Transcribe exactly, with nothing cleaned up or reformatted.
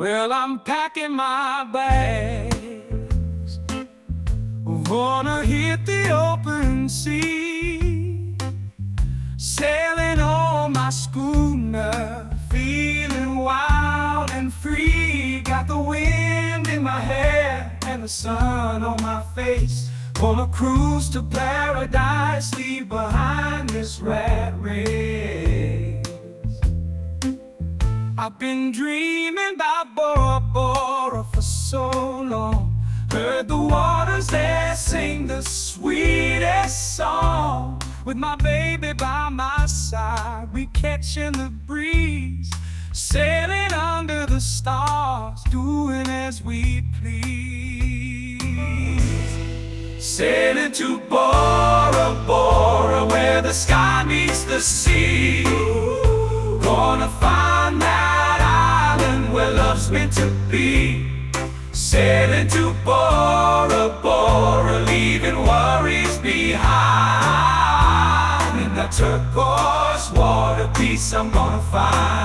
Well, I'm packing my bags, gonna hit the open sea, sailing on my schooner, feeling wild and free. Got the wind in my hair and the sun on my face. Gonna cruise to paradise, leave behind this rat race. I've been dreaming about Bora Bora for so long. Heard the waters there sing the sweetest song. With my baby by my side, we catching the breeze, sailing under the stars, doing as we please. Sailing to Bora Bora, where the sky meets the sea. Gonna find that island where love's meant to be. Sailing to Bora Bora, leaving worries behind. In that turquoise water, peace I'm gonna find.